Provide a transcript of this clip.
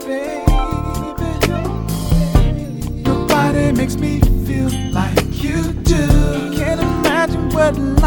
Nobody makes me feel like you do. Can't imagine what